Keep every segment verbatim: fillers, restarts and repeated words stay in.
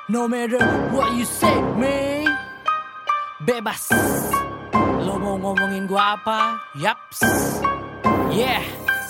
No matter what you say, man. Bebas. Lo mau ngomongin gua apa? Yaps. Yeah.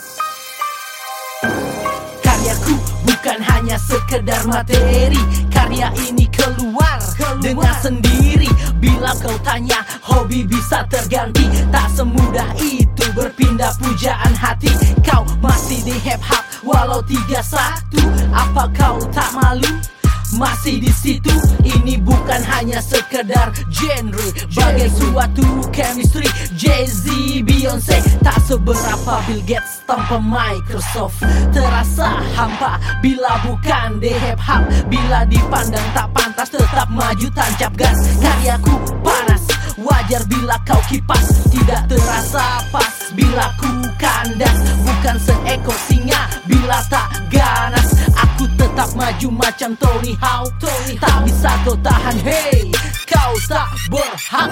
Karyaku bukan hanya sekedar materi. Karya ini keluar, keluar dengan sendiri. Bila kau tanya, hobi bisa terganti. Tak semudah itu berpindah pujaan hati. Kau masih di hip hop walau tiga satu. Apa kau tak malu? Masih di situ, ini bukan hanya sekedar genre, bagai suatu chemistry. Jay-Z, Beyonce, tak seberapa Bill Gates tanpa Microsoft. Terasa hampa bila bukan di hip hop. Bila dipandang tak pantas, tetap maju tancap gas. Karyaku panas, wajar bila kau kipas. Tidak terasa pas bila ku kandas. Bukan seekor singa bila tak ganas. Aku tetap maju macam Tony Hawk. Tak bisa kau tahan, hey, kau tak berhak.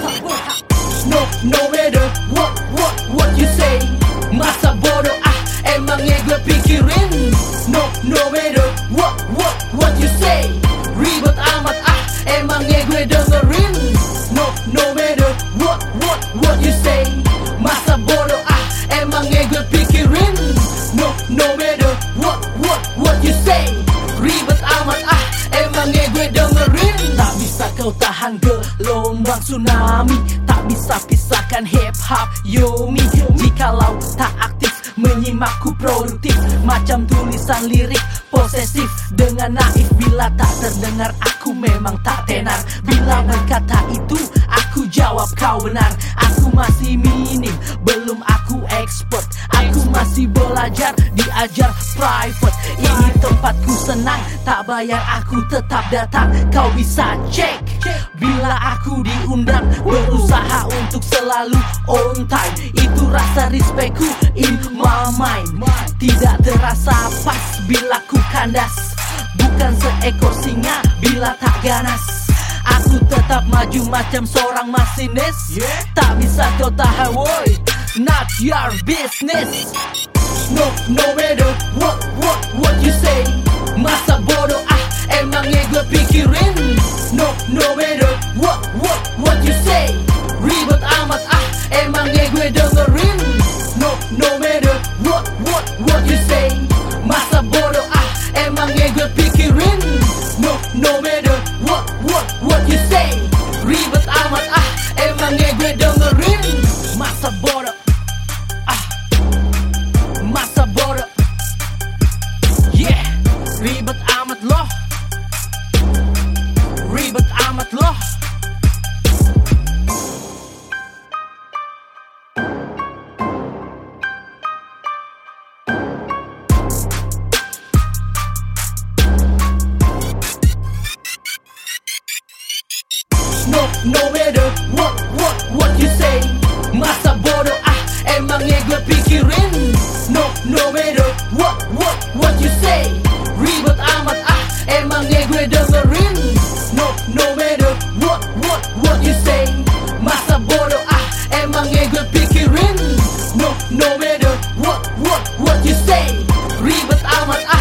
No, no matter what, what, what you say. Masa bodoh ah, emangnya gue pikirin. No, no matter what, what, what you say. Ribet amat ah, emangnya gue dengerin. No, no matter what, what, what you say. Masa bodoh ah, emangnya gue pikirin. No, no matter what, what, what you say. Ribet amat ah, emangnya gue dengerin. Tak bisa kau tahan gelombang tsunami. Tak bisa pisahkan hip hop Yomi. Jikalau tak aktif menyimakku produktif. Macam tulisan lirik posesif dengan naif. Bila tak terdengar aku memang tak tenar. Bila berkata itu aku jawab kau benar. Aku masih minim, belum aku expert. Aku masih belajar, diajar private. Ini tempatku senang, tak bayar aku tetap datang. Kau bisa cek bila aku diundang. Berusaha untuk selalu on time. Itu rasa respectku in my mind. Tidak terasa pas bila ku kandas. Bukan seekor singa bila tak ganas. Aku tetap maju macam seorang masinis. Tak bisa kau tahan, woy, not your business. No, no matter what, what, what you say. Masa bodoh ah, emangnya gue pikirin. No, no matter what, what, what you say. Ribet amat ah, emangnya gue dengerin. No, no matter what, what, what you say. Masa bodoh ah, emangnya gue pikirin. No, no matter what, what, what you say. Ribet amat ah, emangnya gue dengerin. Masa bodoh ah, masa bodoh. Yeah, ribet amat loh. Ribet amat loh. No, no matter what, what, what you say. Masa bodoh ah, emangnya gue pikirin. No, no matter what, what, what you say. Ribet amat ah, emangnya gue dengerin. No, no matter what, what, what you say. Masa bodoh ah, emangnya gue pikirin. No, no matter what, what, what you say. Ribet amat ah,